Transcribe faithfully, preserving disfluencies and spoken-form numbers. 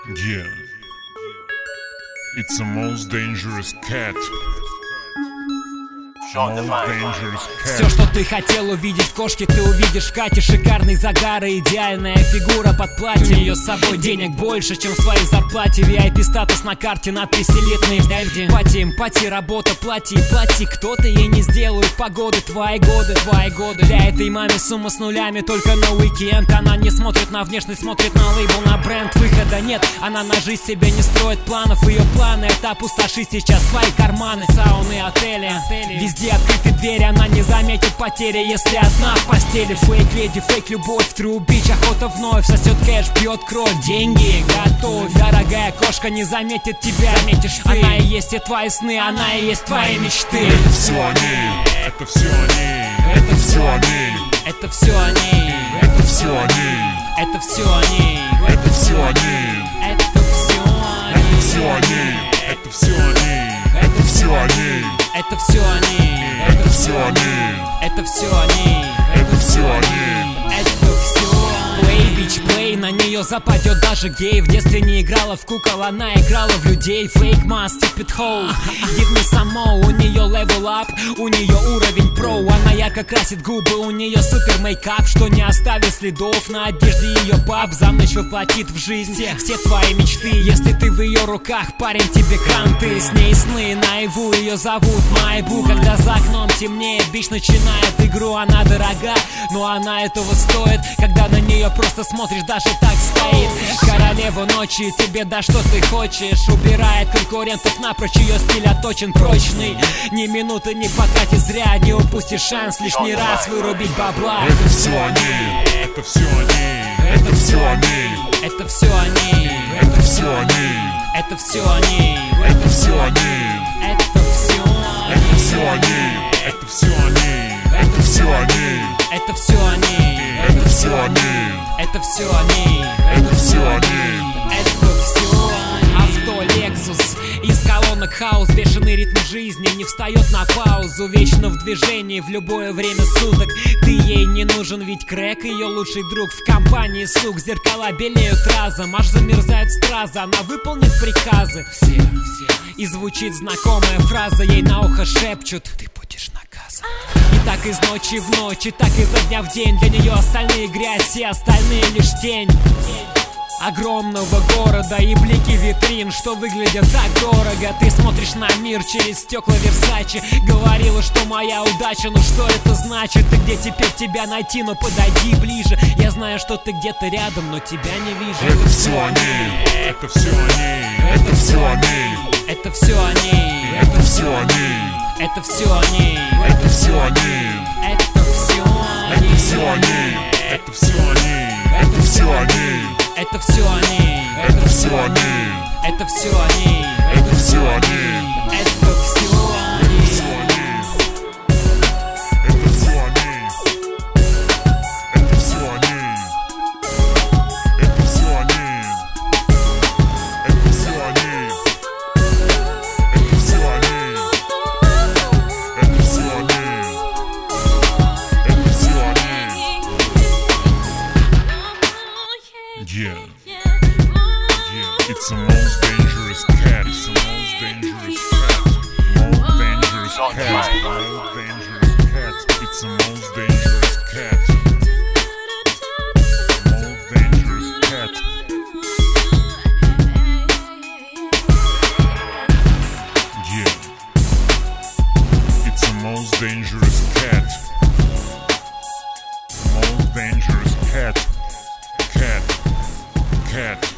Yeah, it's the most dangerous cat. Все, что ты хотел увидеть в кошке, ты увидишь в Кате. Шикарный загар и идеальная фигура под платьем. У нее с собой денег больше, чем в своей зарплате. ви ай пи статус на карте, надпись элитный. Эмпатия, эмпатия, работа, плати, плати. Кто-то ей не сделают погоды, твои годы, твои годы. Для этой маме сумма с нулями только на уикенд. Она не смотрит на внешность, смотрит на лейбл, на бренд. Выхода нет, она на жизнь себе не строит планов. Ее планы — это опустошить сейчас свои карманы. Сауны, отели, везде открыты двери, она не заметит потери, если одна в постели. Фейк леди, фейк любовь, true bitch, охота вновь. Сосет кэш, пьет кровь, деньги готовь. Дорогая кошка не заметит тебя, заметишь ты. Она и есть и твои сны, она и есть твои мечты. Это все они, это все они, это все они, это все они, это все они, это все они, это все они, это все они, это все они, это все они, это все они, это все они, это все они, это все они, это все они. Play, bitch, play, на нее западет даже гей. В детстве не играла в кукол, она играла в людей. Fake must keep it whole, give me some more. У нее level up, у нее уровень про. Она ярко красит губы, у нее супер мейкап, что не оставит следов на одежде ее пап. За ночь воплотит в жизнь все, все твои мечты. Если ты в ее руках, парень, тебе кранты. С ней сны наяву, ее зовут Майбу. Когда за окном темнеет, бич начинает игру. Она дорога, но она этого стоит. Когда на нее просто смотришь, даже так стоит. Королева ночи, тебе да что ты хочешь. Убирает конкурентов напрочь, ее стиль отточен прочный. Ни минуты не потратишь зря, не упустишь шанс лишний раз вырубить бабла. Это все они, это все они, это все они, это все они, это все они, это все они, это все они, это все это все они, это все они, это все они, это все они, это все они, это все они, это все они, это все они. Авто, Lexus, из колонок хаус, бешеный ритм жизни не встает на паузу, вечно в движении в любое время суток. Ты ей не нужен, ведь крэк ее лучший друг. В компании сук зеркала белеют разом, аж замерзает страза, она выполнит приказы все, все. И звучит знакомая фраза, ей на ухо шепчут: ты будешь наказан. И так из ночи в ночь, и так изо дня в день. Для нее остальные грязь, все остальные лишь тень огромного города и блики витрин, что выглядят так дорого. Ты смотришь на мир через стекла Версачи. Говорила, что моя удача, ну что это значит? И где теперь тебя найти? Ну подойди ближе. Я знаю, что ты где-то рядом, но тебя не вижу. Это все они, это все они, это все они, это все они, это все они, это все они, это все они, это все это все они, это все они, это все они, это все они, это все они, это все они, это все они, это все они. Это все они, это все они, это все они, это все они, это все они, это все они, это все они. Yeah, yeah, it's the most dangerous cat, it's the most dangerous cat, most dangerous cat, most dangerous cat, it's the most dangerous cat, most dangerous cat. Yeah, it's the most dangerous cat, most dangerous cat, cat, cat.